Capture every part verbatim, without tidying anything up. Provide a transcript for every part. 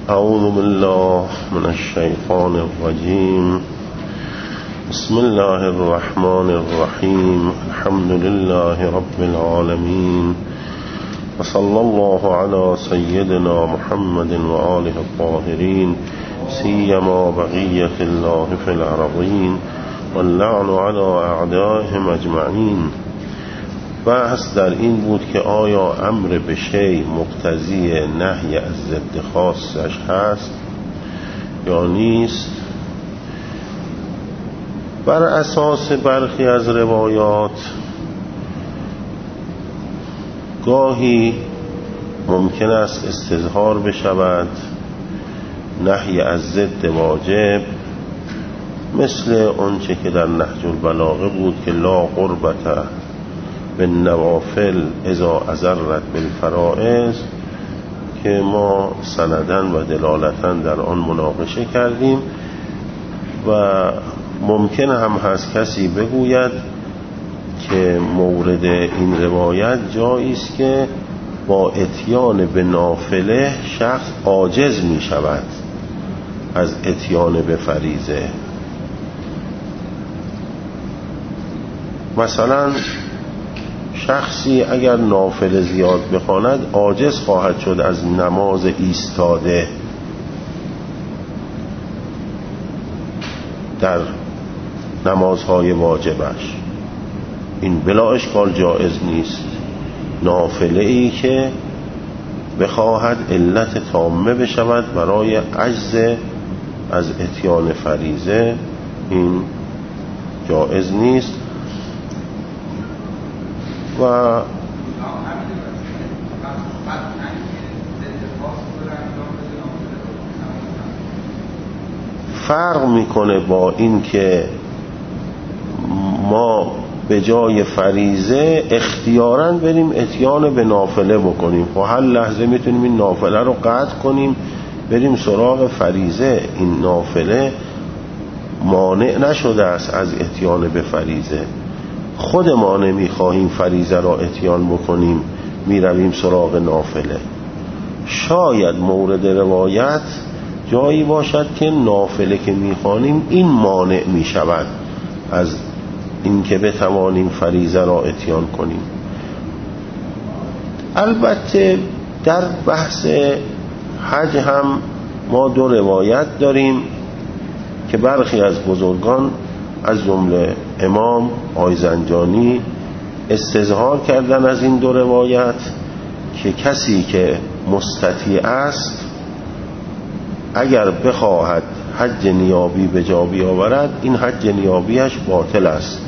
اعوذ بالله من الشیطان الرجیم. بسم الله الرحمن الرحیم. الحمد لله رب العالمین و صلی الله علی سیدنا محمد و آله الطاهرین سیما بقیة الله فی الارضین واللعن علی اعدائهم اجمعین. بحث در این بود که آیا امر به شیء مقتضی نهی از ضد خاصش هست یا نیست. بر اساس برخی از روایات گاهی ممکن است استظهار بشود نهی از ضد واجب، مثل آنچه که در نهج البلاغه بود که لا قربت بالنوافل اذا اضرت بالفرائض، که ما سندن و دلالتن در آن مناقشه کردیم. و ممکن هم هست کسی بگوید که مورد این روایت جایی است که با اتیان به نافله شخص عاجز می شود از اتیان به فریضه. مثلا شخصی اگر نافله زیاد بخواند عاجز خواهد شد از نماز ایستاده در نمازهای واجبش. این بلا اشکال جایز نیست. نافله ای که بخواهد علت تامه بشود برای عجز از اتیان فریضه، این جایز نیست. و فرق میکنه با این که ما به جای فریضه اختیاراً بریم اتیان به نافله بکنیم. خب هر لحظه میتونیم این نافله رو قطع کنیم بریم سراغ فریضه. این نافله مانع نشده است از اتیان به فریضه. خود ما نمیخواهیم فریضه را اتیان بکنیم، میرویم سراغ نافله. شاید مورد روایت جایی باشد که نافله که میخوانیم این مانع میشود از اینکه بتوانیم فریضه را اتیان کنیم. البته در بحث حج هم ما دو روایت داریم که برخی از بزرگان از جمله امام آیزنجانی استظهار کردن از این دو روایت که کسی که مستطیع است اگر بخواهد حج نیابی به جا بیاورد این حج نیابیش باطل است.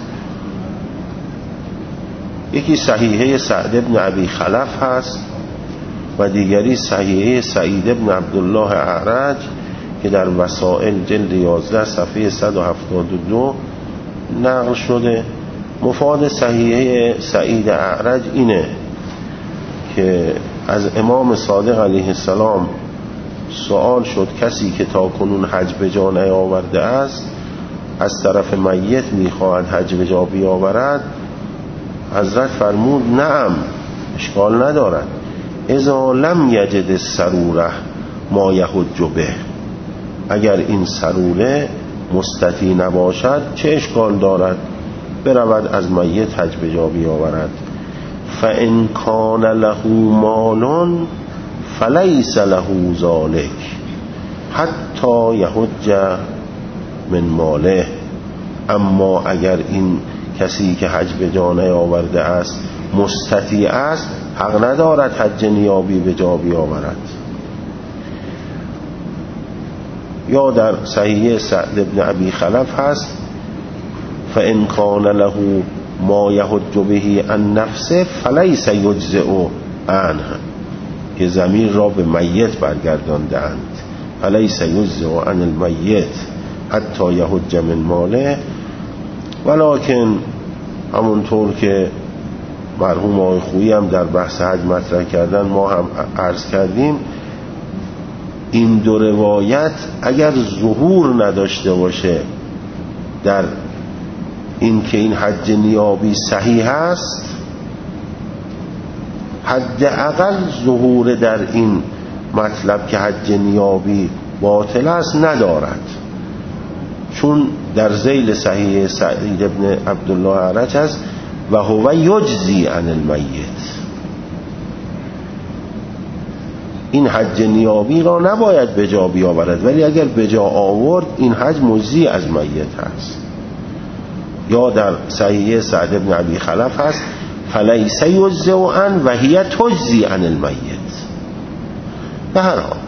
یکی صحیحه سعد بن ابی خلف هست و دیگری صحیحه سعید بن عبدالله اعرج که در وسائل جلد یازده صفحه صد و هفتاد و دو نقل شده. مفاد صحیحه سعید اعرج اینه که از امام صادق علیه السلام سوال شد کسی که تا کنون حج به جا نیاورده است از طرف میت میخواهد حج به جا بیاورد؟ حضرت فرمود نعم، اشکال ندارد، اذا لم یجد السروره ما یحج به. اگر این سروره مستطیع نباشد چه اشکال دارد برود از میت حج به جا بیاورد. فان کان له مال فلیس له ذلک حتی یحج من ماله. اما اگر این کسی که حج به جا نیاورده است مستطیع است حق ندارد حج نیابی به جا بیاورد. یا در صحیح سعد بن ابی خلف هست فان کان له ما یحج به عن نفسه فلیس یجزئ عنه، که ضمیر را به میت برگردانده اند. فلیس یجزئ عن المیت حتی یحج من ماله. ولکن همونطور که مرحوم آقای خویی هم در بحث حج مطرح کردن ما هم عرض کردیم، این دو روایت اگر ظهور نداشته باشه در این که این حج نیابی صحیح است، حداقل ظهور در این مطلب که حج نیابی باطل است ندارد، چون در ذیل صحیح سعید بن عبدالله اعرج است و هو یجزی عن المیت. این حج نیابی را نباید به جا بیاورد، ولی اگر به جا آورد این حج مجزی از میت است. یا در صحیح سعد بن ابی خلف هست فلیس یجزی عن و هی تجزی عن المیت. به هر حال،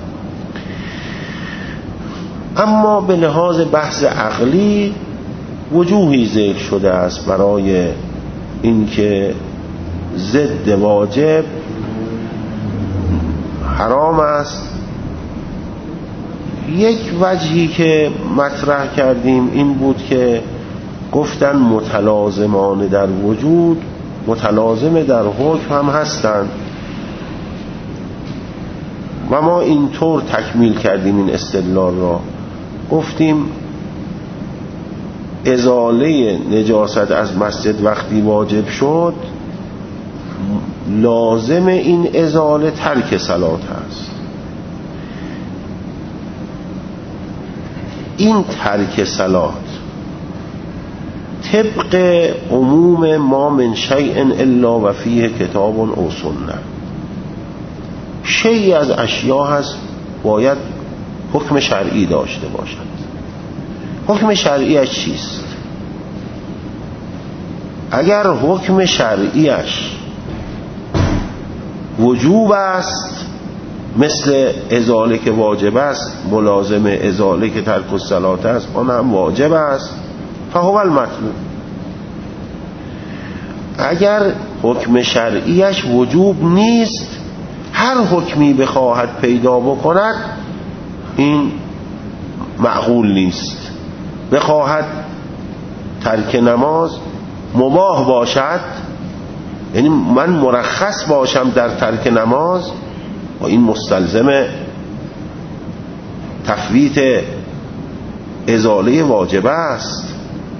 اما به لحاظ بحث عقلی وجوهی ذکر شده است برای اینکه ضد واجب حرام است. یک وجهی که مطرح کردیم این بود که گفتن متلازمان در وجود متلازم در حکم هم هستند و ما اینطور تکمیل کردیم این استدلال را. گفتیم ازاله نجاست از مسجد وقتی واجب شد، لازم این ازاله ترک صلات هست. این ترک صلات طبق عموم ما من شیء الا و فیه کتاب او سنه، شیئی از اشیاء هست باید حکم شرعی داشته باشد. حکم شرعیش چیست؟ اگر حکم شرعیش وجوب است، مثل ازاله که واجب است، ملازم ازاله که ترک الصلات است آن هم واجب است، فهو المطلوب. اگر حکم شرعیش وجوب نیست، هر حکمی بخواهد پیدا بکند این معقول نیست. بخواهد ترک نماز مباح باشد، یعنی من مرخص باشم در ترک نماز، و این مستلزم تفویت ازاله واجب است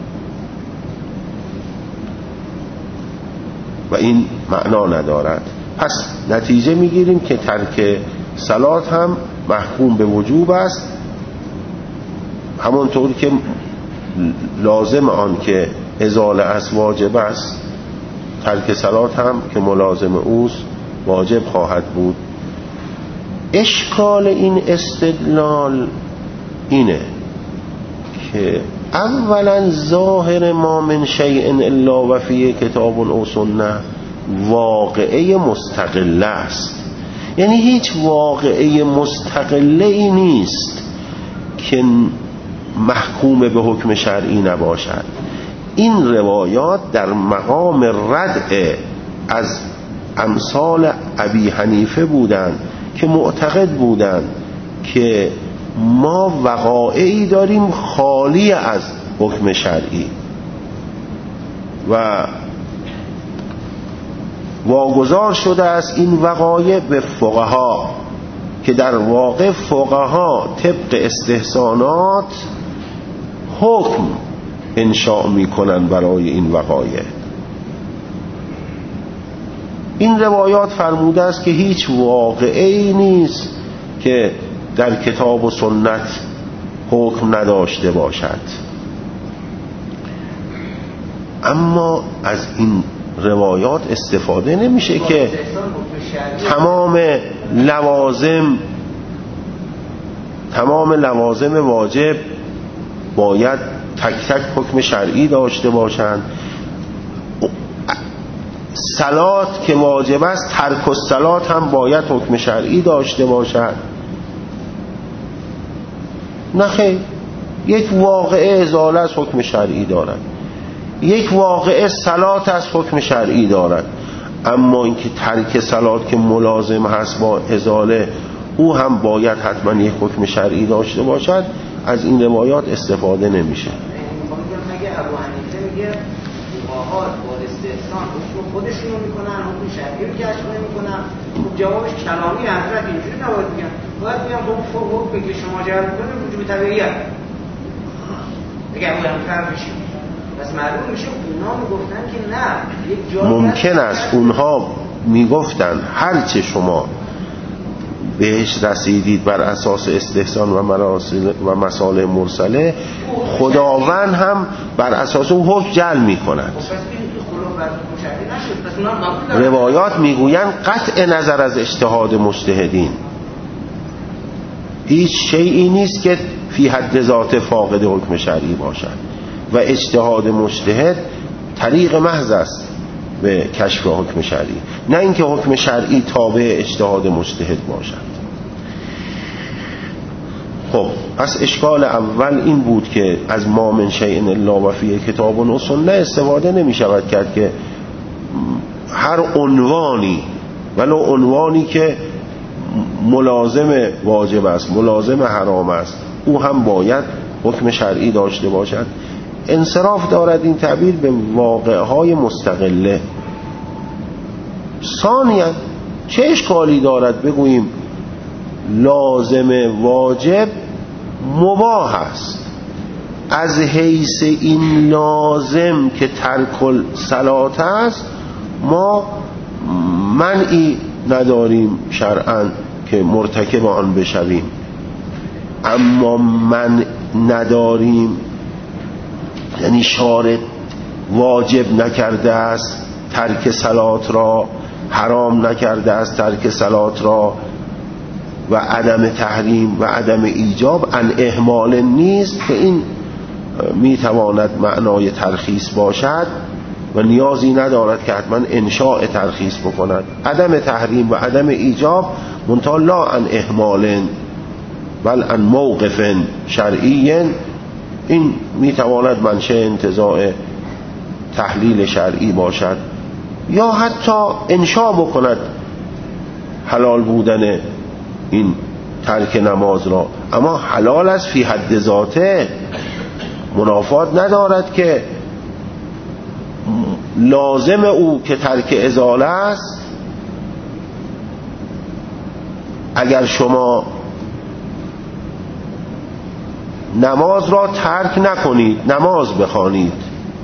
و این معنا ندارد. پس نتیجه میگیریم که ترک صلات هم محکوم به وجوب است، همونطور که لازم آن که ازاله از واجب است، ترک صلات هم که ملازم اوست واجب خواهد بود. اشکال این استدلال اینه که اولا ظاهر ما من شیء الا و فیه کتاب او سنه واقعه مستقله است، یعنی هیچ واقعه مستقله ای نیست که محکوم به حکم شرعی نباشد. این روایات در مقام ردع از امثال ابی حنیفه بودند که معتقد بودند که ما وقایعی داریم خالی از حکم شرعی و واگذار شده است این وقایع به فقها، که در واقع فقها طبق استحسانات حکم انشاء میکنن برای این وقایع. این روایات فرموده است که هیچ واقعی نیست که در کتاب و سنت حکم نداشته باشد. اما از این روایات استفاده نمیشه که تمام لوازم تمام لوازم واجب باید تک تک حکم شرعی داشته باشند. صلات که واجب است، ترک الصلات هم باید حکم شرعی داشته باشد. نه خیر، یک واقعه ازاله از حکم شرعی دارد، یک واقعه صلات از حکم شرعی دارد، اما اینکه ترک صلات که ملازم هست با ازاله او هم باید حتما یک حکم شرعی داشته باشد، از این روایات استفاده نمیشه. مگه ابو حنیفه میگه فقها با استحسان حکم خودشونو میکنن، حکم شرعی رو کشف نمیکنن؟ خب جوابش کلامی حضرت اینجوری نباید بگن، باید بگن خب حکم که شما جلب کنید وجوب تبعیت. اگه ابو حنیفه بشه پس معلوم میشه اونا میگفتن که نه، یک جایی ممکن است اونها میگفتن هرچه شما بهش رسیدید بر اساس استحسان و مراسل و مصالح مرسله، خداوند هم بر اساس اون حکم جل می کند. روایات میگویند قطع نظر از اجتهاد مجتهدین هیچ شیئی نیست که فی حد ذات فاقد حکم شرعی باشد و اجتهاد مجتهد طریق محض است به کشف حکم شرعی، نه اینکه حکم شرعی تابع اجتهاد مجتهد باشد. خب پس اشکال اول این بود که از ما من شیء الا و فیه کتاب و سنه استفاده نمی شود کرد که هر عنوانی ولو عنوانی که ملازم واجب است ملازم حرام است او هم باید حکم شرعی داشته باشد. انصراف دارد این تعبیر به واقعهای مستقله. ثانیاً چه اشکالی دارد بگوییم لازم واجب مباح است؟ از حیث این لازم که ترک الصلات است ما منعی نداریم شرعاً که مرتکب آن بشویم، اما من نداریم یعنی شارع واجب نکرده است ترک صلات را، حرام نکرده است ترک صلات را و عدم تحریم و عدم ایجاب ان اهمال نیست که این میتواند معنای ترخیص باشد و نیازی ندارد که حتما انشاء ترخیص بکند. عدم تحریم و عدم ایجاب منتها لا ان اهمال بل ان موقف شرعی، این میتواند منشأ انتزاع تحلیل شرعی باشد یا حتی انشاء بکند حلال بودن این ترک نماز را، اما حلال است فی حد ذاته، منافات ندارد که لازم او که ترک ازاله است اگر شما نماز را ترک نکنید نماز بخوانید،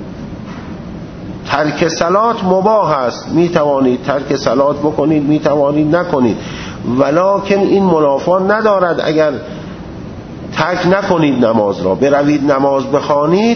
ترک صلات مباح است، می توانید ترک صلات بکنید می توانید نکنید، ولکن این منافات ندارد اگر ترک نکنید نماز را بروید نماز بخوانید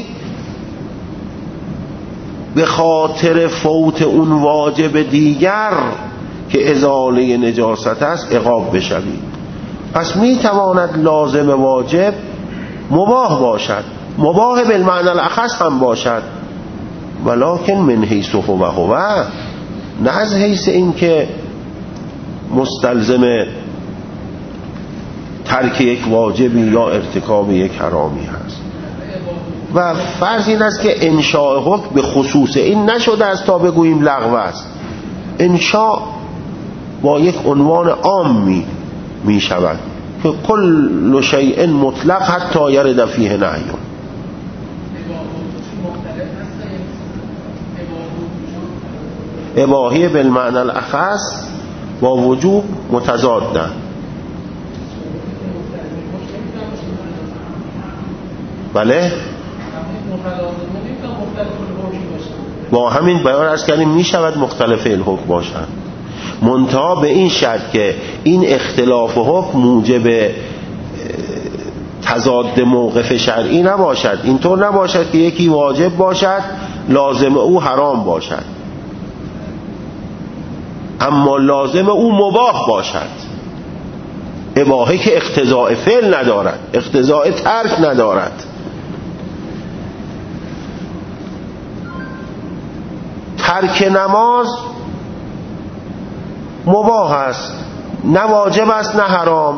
به خاطر فوت اون واجب دیگر که ازاله نجاست است عقاب بشوید. پس می تواند لازم واجب مباح باشد، مباح بالمعنی الاخص هم باشد، ولکن من حیث هو هو، نه از حیث این که مستلزم ترک یک واجبی یا ارتکاب یک حرامی هست. و فرض این است که انشاء حکم به خصوص این نشده است تا بگوییم لغو است، انشاء با یک عنوان عام می, می شود که کل شیء مطلق حتی یرد فیه نهی. اباحی بالمعنی الاخص با وجوب متضادن. بله با همین بیان از کردیم می شود مختلف الحکم باشند، منتها به این شرط که این اختلاف حکم موجب تضاد موقف شرعی نباشد. اینطور نباشد که یکی واجب باشد لازم او حرام باشد اما لازم او مباح باشد، اباحه که اقتضاء فعل ندارد اقتضاء ترک ندارد. ترک نماز مباح است، نه واجب است نه حرام،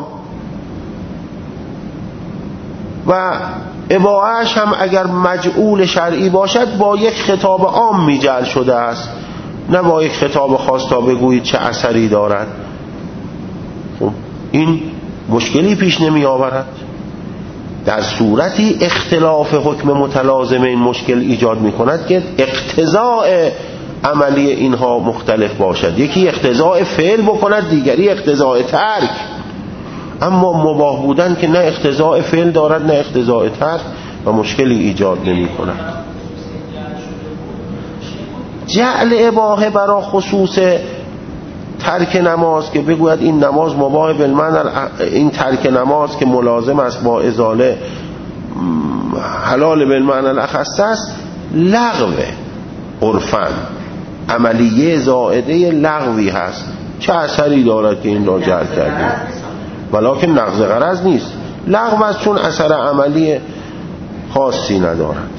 و اباحه‌اش هم اگر مجعول شرعی باشد با یک خطاب عام میجعل شده است، نه با یک خطاب خاص تا بگویید چه اثری دارد. خب این مشکلی پیش نمی آورد. در صورتی اختلاف حکم متلازم این مشکل ایجاد می کند که اقتضاء عملی اینها مختلف باشد، یکی اقتضاء فعل بکند دیگری اقتضاء ترک، اما مباح بودن که نه اقتضاء فعل دارد نه اقتضاء ترک و مشکلی ایجاد نمی کند. جعل اباحه برای خصوص ترک نماز که بگوید این نماز مباح بالمعنی، این ترک نماز که ملازم است با ازاله حلال بالمعنی الاخص است، لغوه. عرفاً عملیه زائده لغوی هست. چه اثری دارد که این را جعل کردیم؟ ولکن نقض غرض نیست، لغو است، چون اثر عملی خاصی ندارد.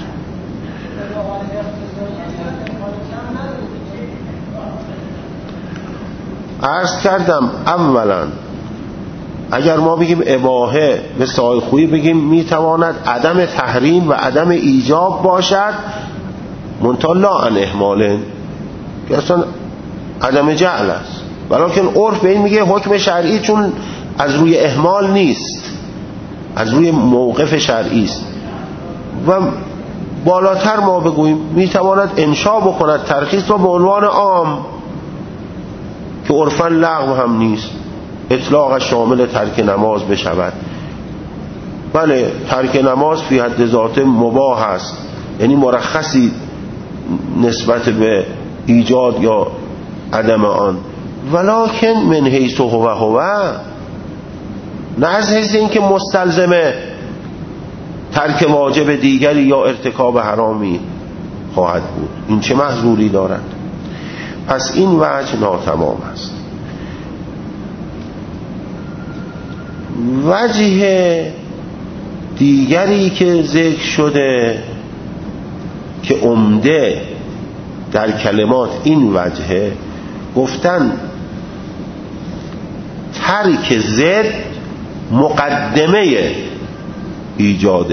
عرض کردم اولا اگر ما بگیم اباحه به سای خویی بگیم میتواند عدم تحریم و عدم ایجاب باشد، منتها لا عن اهمال، که اصلا عدم جعل است. ولکن عرف به این میگه حکم شرعی، چون از روی اهمال نیست، از روی موقف شرعی است. و بالاتر ما بگوییم میتواند انشا بکند ترخیص را به عنوان عام که عرفاً لغو هم نیست، اطلاق شامل ترک نماز بشود. بله ترک نماز فی حد ذاته مباح است، یعنی مرخصی نسبت به ایجاد یا عدم آن، ولکن من حیث هو هو، نه از حیث این که مستلزمه ترک واجب دیگری یا ارتکاب حرامی خواهد بود. این چه محظوری دارد؟ پس این وجه ناتمام است. وجه دیگری که ذکر شده که عمده در کلمات این وجه، گفتن ترک ضد مقدمه ایجاد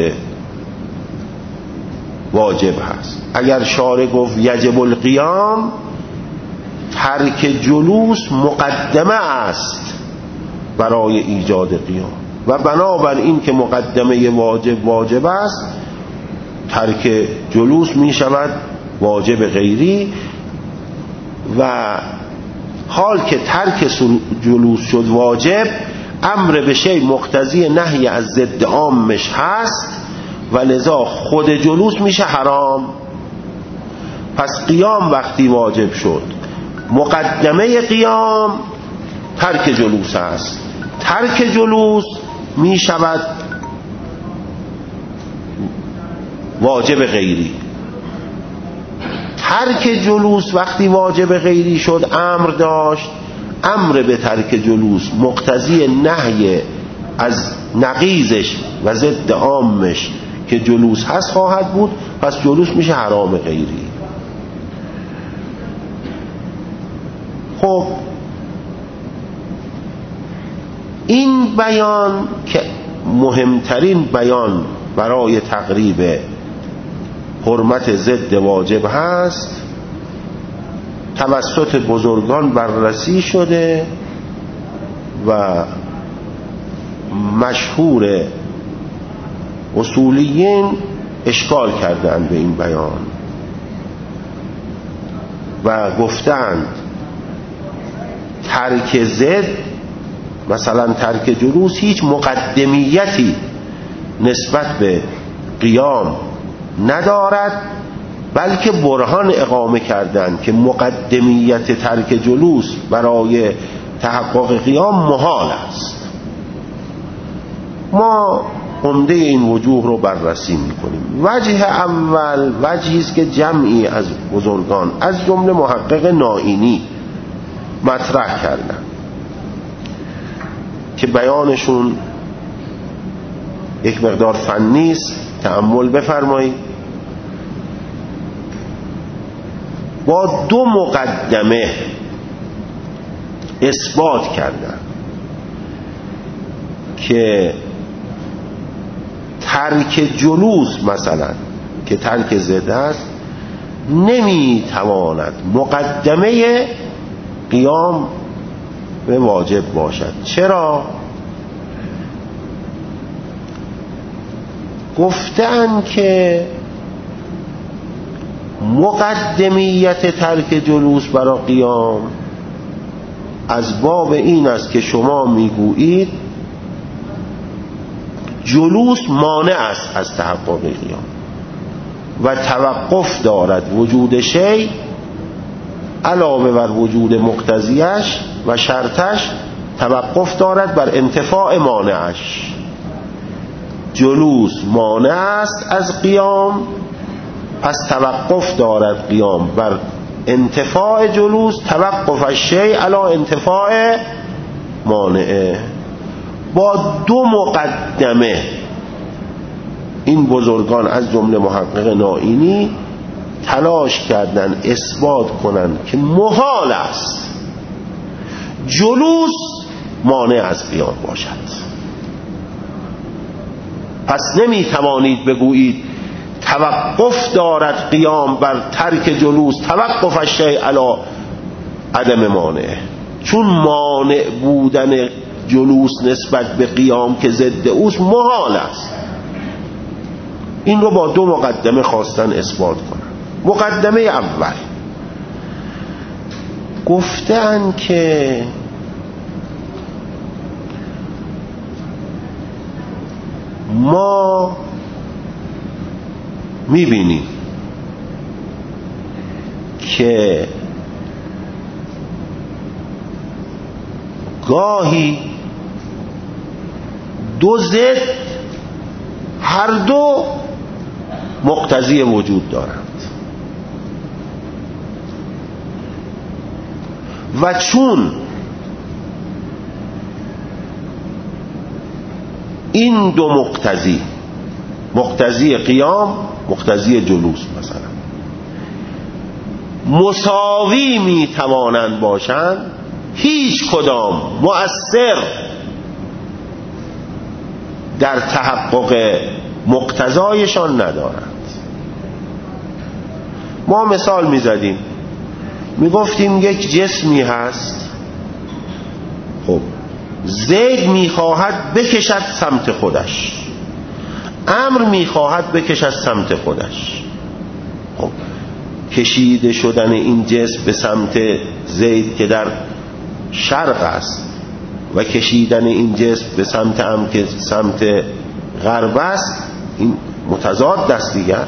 واجب هست. اگر شارع گفت یجب القیام، ترک جلوس مقدمه است برای ایجاد قیام، و بنابر این که مقدمه واجب واجب است، ترک جلوس می شود واجب غیری. و حال که ترک جلوس شد واجب، امر به شیء مقتضی نهی از ضد عامش هست و لذا خود جلوس میشه حرام. پس قیام وقتی واجب شد، مقدمه قیام ترک جلوس است، ترک جلوس می شود واجب غیری. ترک جلوس وقتی واجب غیری شد، امر داشت، امر به ترک جلوس مقتضی نهی از نقیضش و ضد عامش که جلوس هست خواهد بود، پس جلوس میشه حرام غیری. خب این بیان که مهمترین بیان برای تقریب حرمت ضد واجب هست، توسط بزرگان بررسی شده و مشهور اصولیین اشکال کردند به این بیان و گفتند ترک ضد، مثلا ترک جلوس، هیچ مقدمیتی نسبت به قیام ندارد، بلکه برهان اقامه کردند که مقدمیت ترک جلوس برای تحقق قیام محال است. ما عمده این وجوه رو بررسی میکنیم. وجه اول وجهی است که جمعی از بزرگان از جمله محقق نائینی مطرح کردند که بیانشون یک مقدار فنی است، تأمل بفرمایید. با دو مقدمه اثبات کردن که ترک جلوس، مثلا که ترک ضد است، نمیتواند مقدمه قیام به واجب باشد. چرا؟ گفتن که مقدمیت ترک جلوس برای قیام از باب این است که شما میگویید جلوس مانع است از تحقق قیام و توقف دارد وجود شیء علاوه بر وجود مقتضیش و شرطش توقف دارد بر انتفاع مانعش. جلوس مانع است از قیام، پس توقف دارد قیام بر انتفاع جلوس، توقف الشیء علی انتفاع مانعه. با دو مقدمه این بزرگان از جمله محقق نائینی تلاش کردن اثبات کنن که محال است جلوس مانع از قیام باشد. پس نمی توانید بگویید توقف دارد قیام بر ترک جلوس، توقف الشیء علی عدم مانع، چون مانع بودن جلوس نسبت به قیام که ضد اوست محال است. این رو با دو مقدمه خواستن اثبات کنن. مقدمه اول گفتن که ما میبینیم که گاهی دو ضد هر دو مقتضی وجود دارند و چون این دو مقتضی، مقتضی قیام، مقتضی جلوس مثلا، مساوی می توانند باشند، هیچ کدام مؤثر در تحقق مقتضایشان ندارند. ما مثال می زدیم، می گفتیم یک جسمی هست، خب زید می خواهد بکشد سمت خودش، امر می خواهد بکشد سمت خودش. خب کشیده شدن این جسم به سمت زید که در شرق است و کشیدن این جسم به سمت امر که سمت غرب است، این متضاد است دیگر.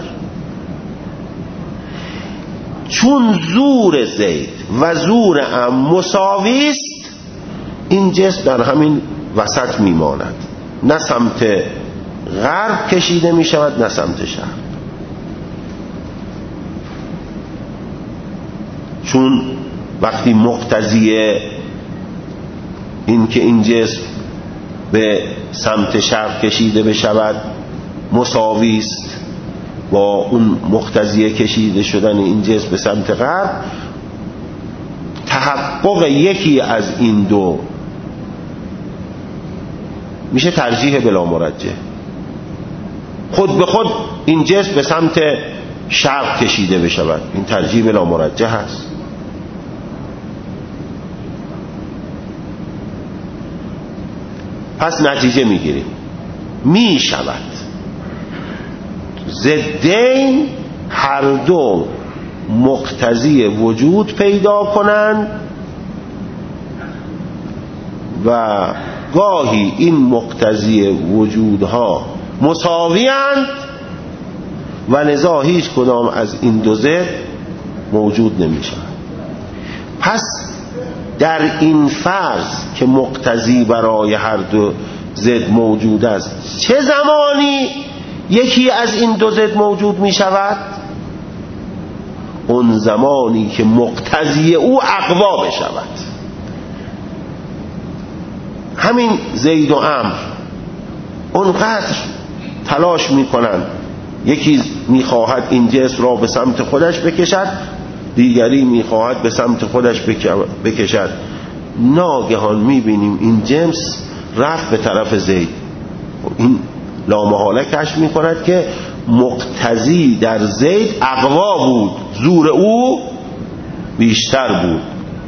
چون زور زید و زور امر مساوی است، این جسم در همین وسط میماند، نه سمت غرب کشیده می شود نه سمت شرق. چون وقتی مقتضی این که این جسم به سمت شرق کشیده بشود مساوی است با اون مقتضی کشیده شدن این جسم به سمت غرب، تحقق یکی از این دو میشه ترجیح بلا مرجح. خود به خود این جسم به سمت شرق کشیده بشود، این ترجیح بلا مرجح است. پس نتیجه میگیریم می شود ضدین هر دو مقتضی وجود پیدا کنند و گاهی این مقتضی وجودها مساوی‌اند و لذا هیچ کدام از این دو ضد موجود نمی شود. پس در این فرض که مقتضی برای هر دو ضد موجود است، چه زمانی یکی از این دو ضد موجود می شود؟ اون زمانی که مقتضی او اقوا بشود. همین زید و عمرو اونقدر تلاش می کنند، یکی می خواهد این جسم را به سمت خودش بکشد، دیگری می خواهد به سمت خودش بکشد. ناگهان می بینیم این جنس رفت به طرف زید. این لامحاله کشف می کند که مقتضی در زید اقوا بود، زور او بیشتر بود.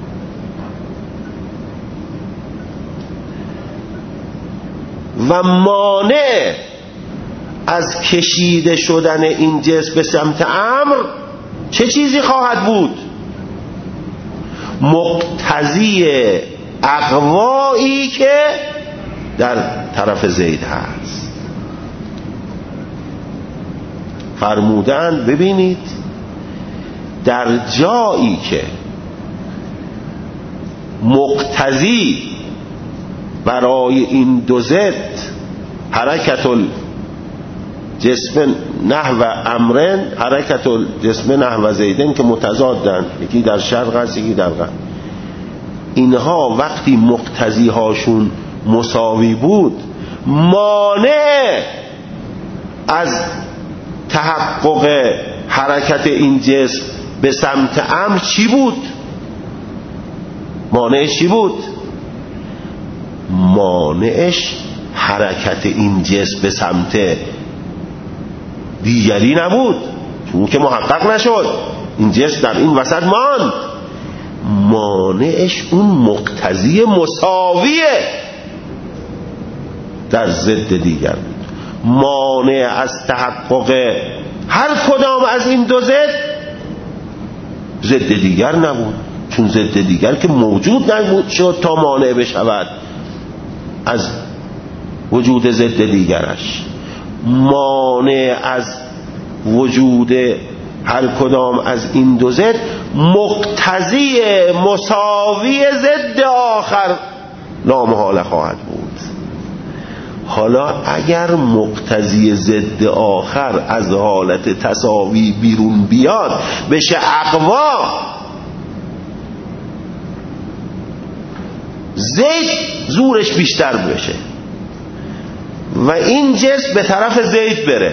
و مانع از کشیده شدن این جسم به سمت امر چه چیزی خواهد بود؟ مقتضی اقوایی که در طرف زید هست. فرمودند ببینید در جایی که مقتضی برای این دو ضد حرکت الجسم نحو امرن حرکت الجسم نحو زیدن که متضادن، یکی در شرق هست یکی در غرب، اینها وقتی مقتضی هاشون مساوی بود مانع از تحقق حرکت این جسم به سمت امر چی بود؟ مانعش چی بود؟ مانعش حرکت این جسم به سمت دیگری نبود، چون که محقق نشد، این جسم در این وسط ماند. مانعش اون مقتضی مساویه در ضد دیگر بود. مانع از تحقق هر کدام از این دو ضد ضد دیگر نبود، چون ضد دیگر که موجود نبود شد تا مانع بشود از وجود ضد دیگرش. مانع از وجود هر کدام از این دو ضد مقتضی مساوی ضد آخر لامحاله خواهد بود. حالا اگر مقتضی ضد آخر از حالت تساوی بیرون بیاد بشه اقوا، زید زورش بیشتر بشه و این جسم به طرف زید بره،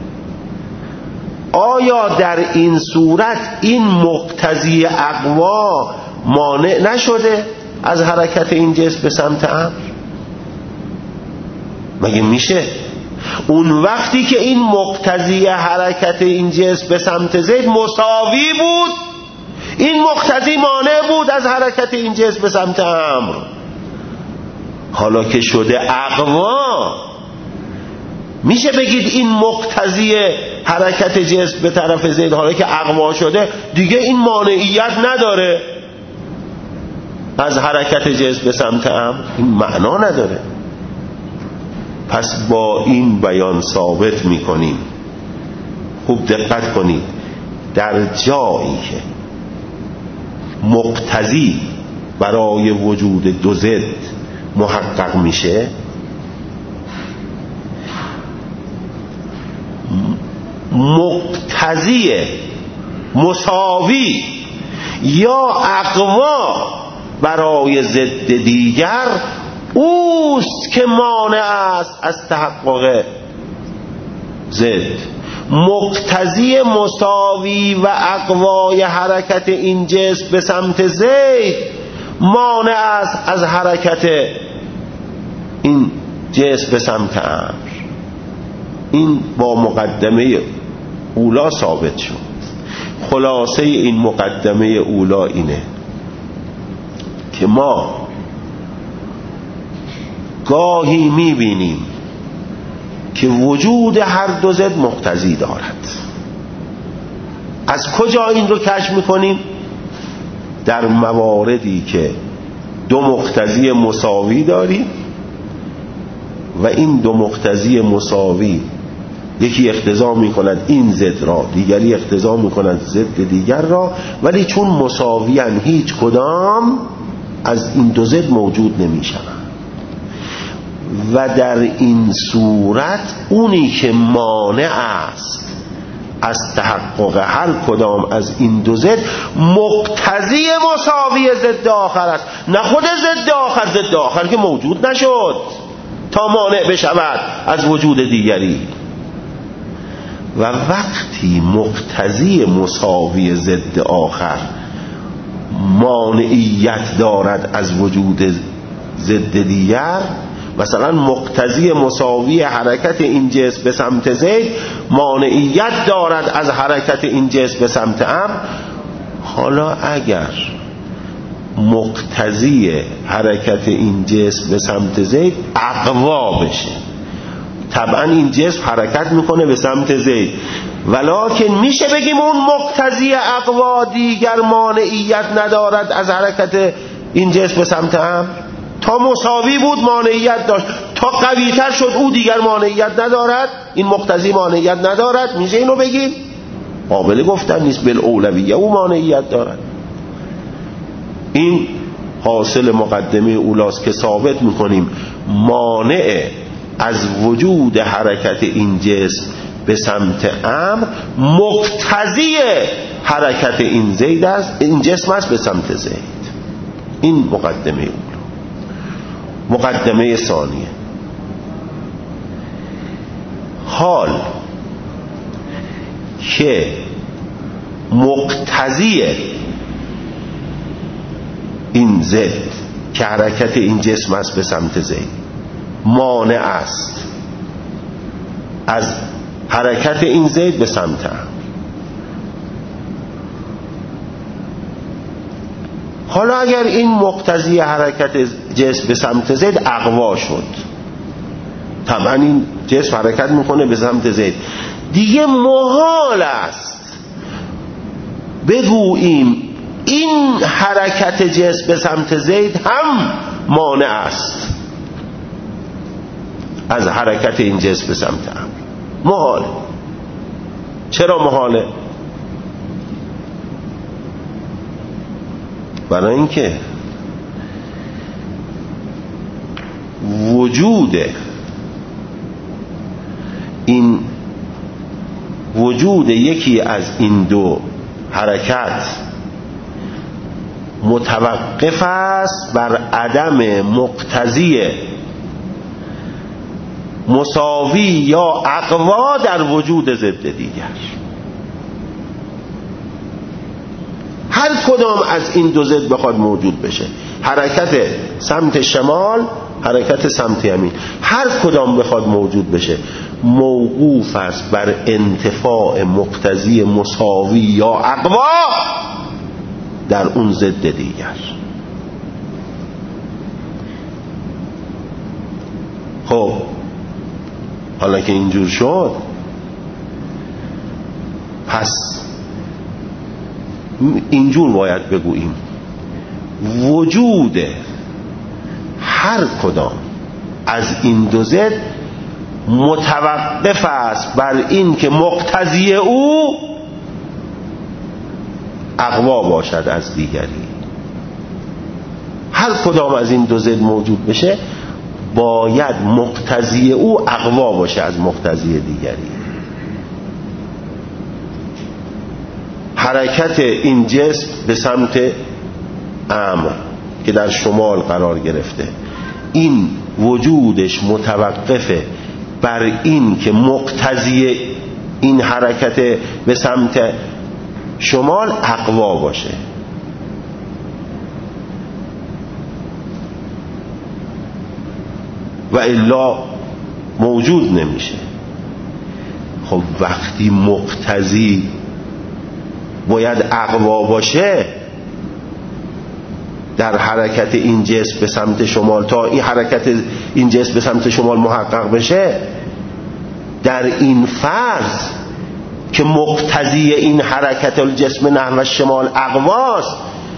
آیا در این صورت این مقتضی اقوا مانع نشده از حرکت این جسم به سمت امر؟ مگه میشه؟ اون وقتی که این مقتضی حرکت این جسم به سمت زید مساوی بود، این مقتضی مانع بود از حرکت این جسم به سمت امر. حالا که شده اقوا، میشه بگید این مقتضی حرکت جسم به طرف زید حالا که اقوا شده دیگه این مانعیت نداره از حرکت جسم به سمت امر؟ این معنا نداره. پس با این بیان ثابت میکنیم، خوب دقت کنید، در جایی که مقتضی برای وجود دو ضد محقق میشه، مقتضی مساوی یا اقوا برای ضد دیگر اوست که مانع است از تحقق ضد. مقتضی مساوی و اقوای حرکت این جسم به سمت زید مانع است از حرکت این جسم به سمت امر. این با مقدمه اولا ثابت شد. خلاصه این مقدمه اولا اینه که ما گاهی میبینیم که وجود هر دو ضد مقتضی دارد. از کجا این رو کشف میکنیم؟ در مواردی که دو مقتضی مساوی داریم و این دو مقتضی مساوی یکی اقتضا میکند این ضد را، دیگری اقتضا میکند ضد دیگر را، ولی چون مساوی ان هیچ کدام از این دو ضد موجود نمیشوند و در این صورت اونی که مانع است از تحقق هر کدام از این دو ضد مقتضی مساوی ضد آخر است، نه خود ضد آخر. ضد آخر که موجود نشد تا مانع بشود از وجود دیگری. و وقتی مقتضی مساوی ضد آخر مانعیت دارد از وجود ضد دیگر، مثلا مقتضی مساوی حرکت این جسم به سمت زید مانعیت دارد از حرکت این جسم به سمت امر، حالا اگر مقتضی حرکت این جسم به سمت زید اقوا بشه، طبعا این جسم حرکت میکنه به سمت زید، ولکن میشه بگیم اون مقتضی اقوا دیگر مانعیت ندارد از حرکت این جسم به سمت امر؟ تا مساوی بود مانعیت داشت، تا قویتر شد او دیگر مانعیت ندارد، این مقتضی مانعیت ندارد. میشه اینو بگیم؟ قابل گفتن نیست، بالاولویه او مانعیت دارد. این حاصل مقدمه اولاست که ثابت میکنیم مانع از وجود حرکت این جسم به سمت امر مقتضی حرکت این زید است، این جسم است به سمت زید. این مقدمه اولا. مقدمه ثانیه، حال که مقتضی این زد که حرکت این جسم است به سمت زید مانع است از حرکت این زید به سمت امر. حالا اگر این مقتضی حرکت جسم به سمت زید اقوا شد، طبعا این جسم حرکت میکنه به سمت زید، دیگه محال است بگوییم این حرکت جسم به سمت زید هم مانع است از حرکت این جسم به سمت امر. محاله. چرا محاله؟ برای اینکه وجود این وجود یکی از این دو حرکت متوقف است بر عدم مقتضی مساوی یا اقوا در وجود ضد دیگر. هر کدام از این دو ضد بخواد موجود بشه، حرکت سمت شمال، حرکت سمت یمین، هر کدام بخواد موجود بشه موقوف است بر انتفاع مقتضی مساوی یا اقوا در اون ضد دیگر. خب حالا که اینجور شد، پس اینجور باید بگوییم وجود هر کدام از این دو ضد متوقف است بر این که مقتضی او اقوا باشد از دیگری. هر کدام از این دو ضد موجود بشه باید مقتضی او اقوا باشه از مقتضی دیگری. حرکت این جسم به سمت امر که در شمال قرار گرفته، این وجودش متوقفه بر این که مقتضی این حرکت به سمت شمال اقوا باشه. و الا موجود نمیشه. خب وقتی مقتضی باید اقوا باشه در حرکت این جسم به سمت شمال تا این حرکت این جسم به سمت شمال محقق بشه، در این فرض که مقتضی این حرکت الجسم نحو شمال اقواست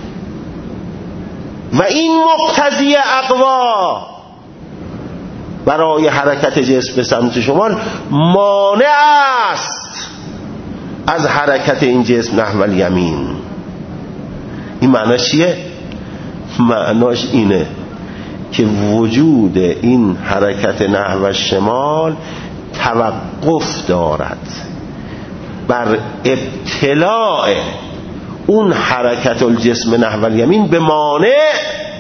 و این مقتضی اقوا برای حرکت جسم به سمت شمال مانع است از حرکت این جسم نحو الیمین. این معناش چیه؟ معناش اینه که وجود این حرکت نحو شمال توقف دارد بر ابتلاع اون حرکت الجسم نحو الیمین به مانع.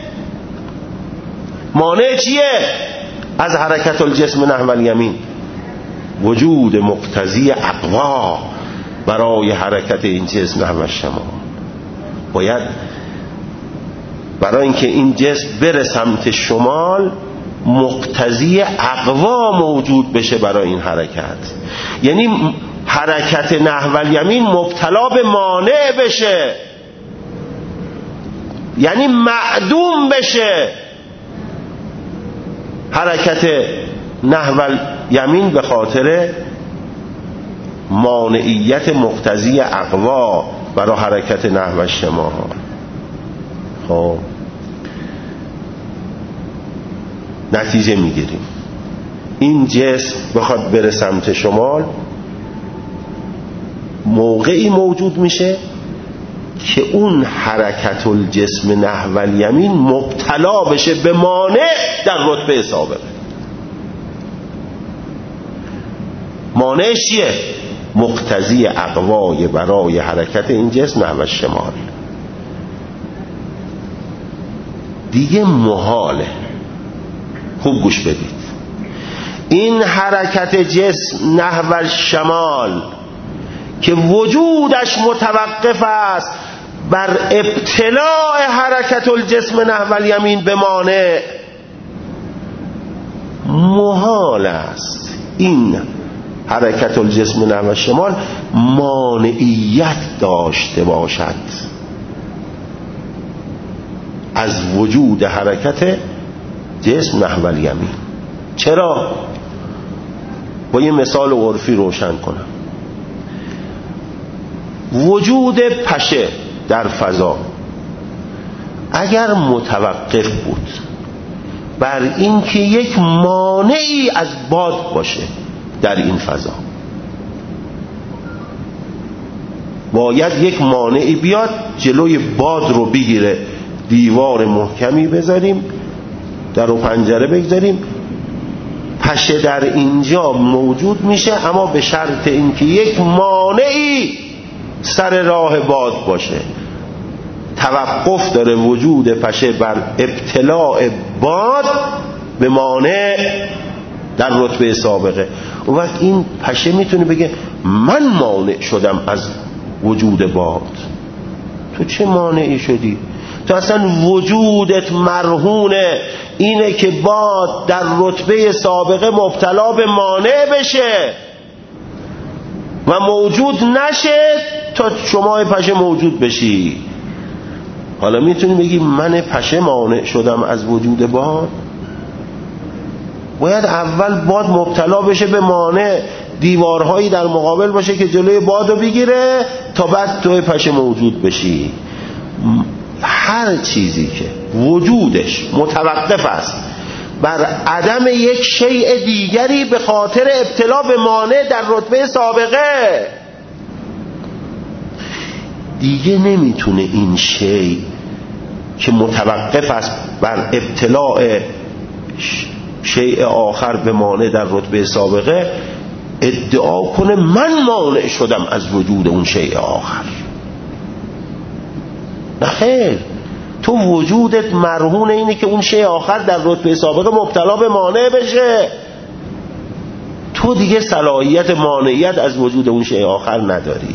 مانع چیه از حرکت الجسم نحو الیمین؟ وجود مقتضی اقوا برای حرکت این جسم نحو شمال. باید برای اینکه این جسم بره سمت شمال مقتضی اقوا موجود بشه برای این حرکت، یعنی حرکت نحو الیمین مبتلا به مانع بشه، یعنی معدوم بشه حرکت نحو الیمین به خاطر مانعیت مقتضی اقوا برای حرکت نحو شمال. خب نتیجه میگیریم این جسم بخواد بره سمت شمال موقعی موجود میشه که اون حرکت الجسم نحو الیمین مبتلا بشه به مانع در رتبه سابقه. مانعش چیه؟ مقتضی اقوای برای حرکت این جسم نحو الشمال. دیگه محاله. خوب گوش بدید، این حرکت جسم نحو الشمال که وجودش متوقف است بر ابتلاع حرکت الجسم نحو الیمین به مانع، محال است این حرکت الجسم نحو الشمال مانعیت داشته باشد از وجود حرکت جسم نحو الیمین. چرا؟ با یه مثال عرفی روشن کنم. وجود پشه در فضا اگر متوقف بود بر اینکه یک مانعی از باد باشه در این فضا، باید یک مانعی بیاد جلوی باد رو بگیره، دیوار محکمی بذاریم، در و پنجره بگذاریم، پشه در اینجا موجود میشه، اما به شرط اینکه یک مانعی سر راه باد باشه. توقف داره وجود پشه بر ابتلاع باد به مانع در رتبه سابقه. اون وقت این پشه میتونه بگه من مانع شدم از وجود باد. تو چه مانعی شدی؟ تو اصلا وجودت مرهونه اینه که باد در رتبه سابقه مبتلا به مانع بشه و موجود نشه تا شما پشه موجود بشی. حالا میتونی بگی من پشه مانع شدم از وجود باد؟ باید اول باد مبتلا بشه به مانع، دیوارهایی در مقابل باشه که جلوی باد رو بگیره تا بعد توی پشه موجود بشی. هر چیزی که وجودش متوقف است بر عدم یک شیء دیگری به خاطر ابتلا به مانع در رتبه سابقه، دیگه نمیتونه این شیء که متوقف است بر ابتلاع شیء آخر به مانع در رتبه سابقه ادعا کنه من مانع شدم از وجود اون شیء آخر. نه خیر، تو وجودت مرهون اینه که اون شیء آخر در رتبه سابقه مبتلا به مانع بشه. تو دیگه صلاحیت مانعیت از وجود اون شیء آخر نداری.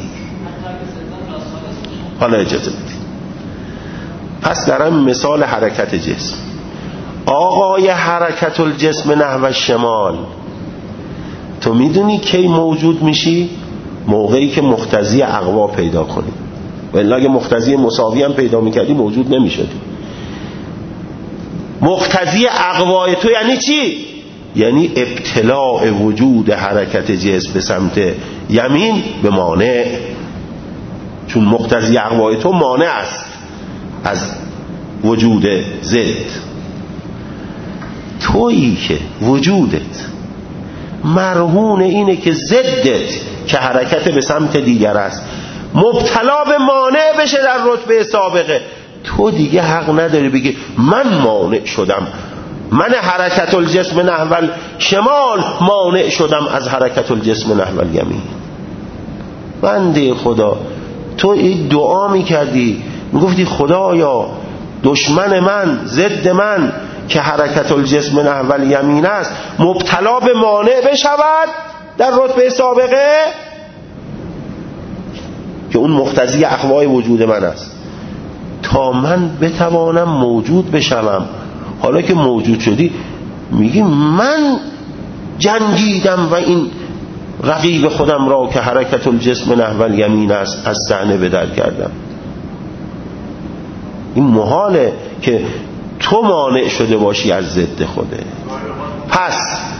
حالا اجازه بدید، پس درم مثال حرکت جسم. آقای حرکت الجسم نحو الشمال، تو میدونی کی موجود میشی؟ موقعی که مقتضی اقوا پیدا کنی، ولی اگه مقتضی مساوی هم پیدا میکردی موجود نمیشدی. مقتضی اقوای تو یعنی چی؟ یعنی ابتلاع وجود حرکت جسم به سمت یمین به مانع، چون مقتضی اقوای تو مانع است از وجود ضد. تویی که وجودت مرهون اینه که ضدت که حرکت به سمت دیگر است مبتلا به مانع بشه در رتبه سابقه، تو دیگه حق نداری بگی من مانع شدم، من حرکت الجسم نحو الشمال مانع شدم از حرکت الجسم نحو الیمین. بنده خدا، تو این دعا میکردی میگفتی خدایا دشمن من، ضد من که حرکت الجسم نحو الیمین است مبتلا به مانع بشود در رتبه سابقه که اون مقتضی اقوای وجود من است، تا من بتوانم موجود بشوم. حالا که موجود شدی میگی من جنگیدم و این رقیب خودم را که حرکت الجسم نحو الیمین است از صحنه بدر کردم. این محاله که تو مانع شده باشی از ضد خوده. پس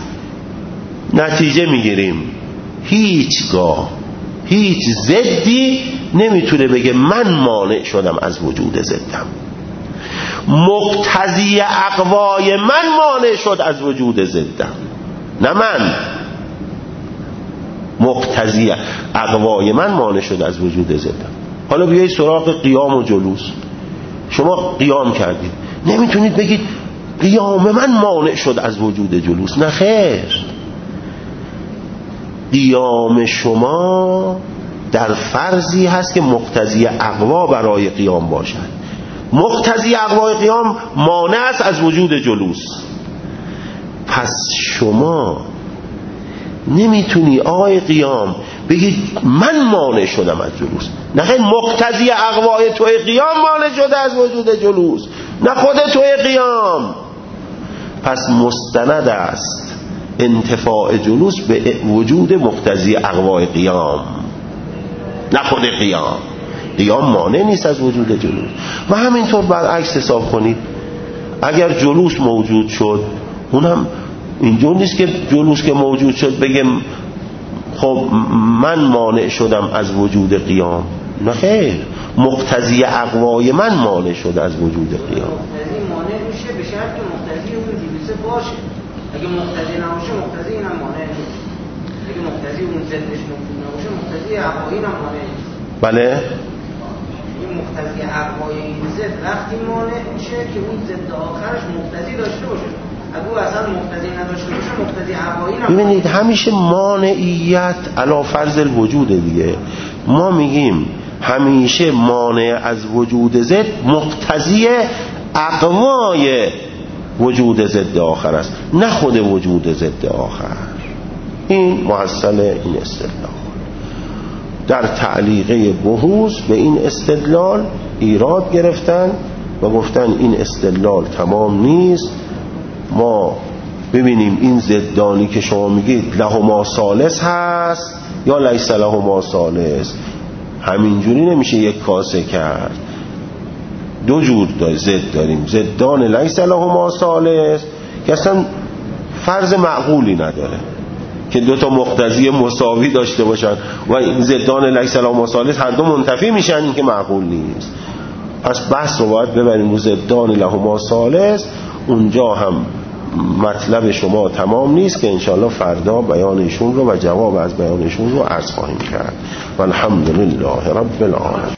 نتیجه میگیریم هیچگاه هیچ ضدی نمیتونه بگه من مانع شدم از وجود ضدم. مقتضی اقوای من مانع شد از وجود ضدم، نه من. مقتضی اقوای من مانع شد از وجود ضدم. حالا بیایی سراغ قیام و جلوس. شما قیام کردید، نمیتونید بگید قیام من مانع شد از وجود جلوس. نه خیر، قیام شما در فرضی هست که مقتضی اقوا برای قیام باشد. مقتضی اقوای قیام مانع است از وجود جلوس. پس شما نمیتونی آقای قیام بگید من مانع شدم از جلوس. نه خیلی، مقتضی اقوای توی قیام مانع شده از وجود جلوس، نه خود توی قیام. پس مستند است انتفاع جلوس به وجود مقتضی اقوای قیام، نه خود قیام. قیام مانع نیست از وجود جلوس. و همینطور برعکس حساب کنید، اگر جلوس موجود شد، اونم اینجور نیست که جلوس که موجود شد بگم خب من مانع شدم از وجود قیام. نه خیر، مقتضی اقوای من مانع شد از وجود قیام. مقتضی مانع میشه به شرط که مقتضی اون جلوسه باشه. اگه مقتضی نباشه مقتضی اینم مانع نیست. اگه مقتضی اون ضدش موجود نباشه مقتضی اقوای اینم مانع نیست. بله، این مقتضی اقوای این ضد وقتی مانع میشه که اون ضد آخرش مقتضی داشته باشه. اگه اصلا مقتضی نداشته باشه مقتضی اقوای اینم. ببینید همیشه مانعیت علی فرض الوجود دیگه. ما میگیم همیشه مانع از وجود ضد مقتضی اقوای وجود ضد آخر است، نه خود وجود ضد آخر. این محصل این استدلال. در تعلیقه بحوث به این استدلال ایراد گرفتن و گفتن این استدلال تمام نیست. ما ببینیم این ضدانی که شما میگید لهما ثالث هست یا لیس لهما ثالث. همینجوری نمیشه یک کاسه کرد. دو جور ضد داریم، ضدان لیس لهما ثالث که اصلا فرض معقولی نداره که دو تا مقتضی مساوی داشته باشن، و ضدان لیس لهما ثالث هر دو منتفی میشن، این که معقول نیست. پس بحث رو باید ببریم رو ضدان لهما ثالث. اونجا هم مطلب شما تمام نیست که انشاءالله فردا بیانشون رو و جواب از بیانشون رو عرض خواهیم کرد. والحمدلله رب العالمین.